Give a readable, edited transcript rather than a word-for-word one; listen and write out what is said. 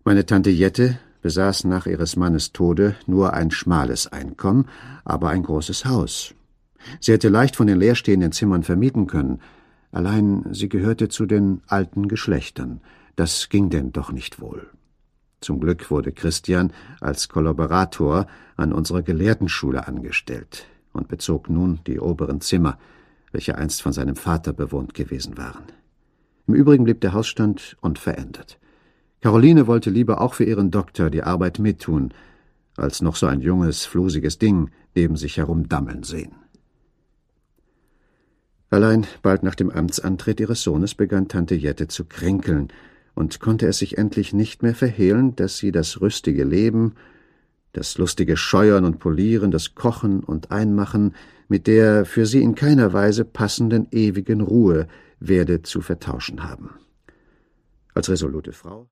Meine Tante Jette besaß nach ihres Mannes Tode nur ein schmales Einkommen, aber ein großes Haus. Sie hätte leicht von den leerstehenden Zimmern vermieten können, allein sie gehörte zu den alten Geschlechtern. Das ging denn doch nicht wohl. Zum Glück wurde Christian als Kollaborator an unserer Gelehrtenschule angestellt und bezog nun die oberen Zimmer, welche einst von seinem Vater bewohnt gewesen waren. Im Übrigen blieb der Hausstand unverändert. Caroline wollte lieber auch für ihren Doktor die Arbeit mittun, als noch so ein junges, flusiges Ding neben sich herumdammeln sehen. Allein bald nach dem Amtsantritt ihres Sohnes begann Tante Jette zu kränkeln und konnte es sich endlich nicht mehr verhehlen, dass sie das rüstige Leben, das lustige Scheuern und Polieren, das Kochen und Einmachen mit der für sie in keiner Weise passenden ewigen Ruhe werde zu vertauschen haben. Als resolute Frau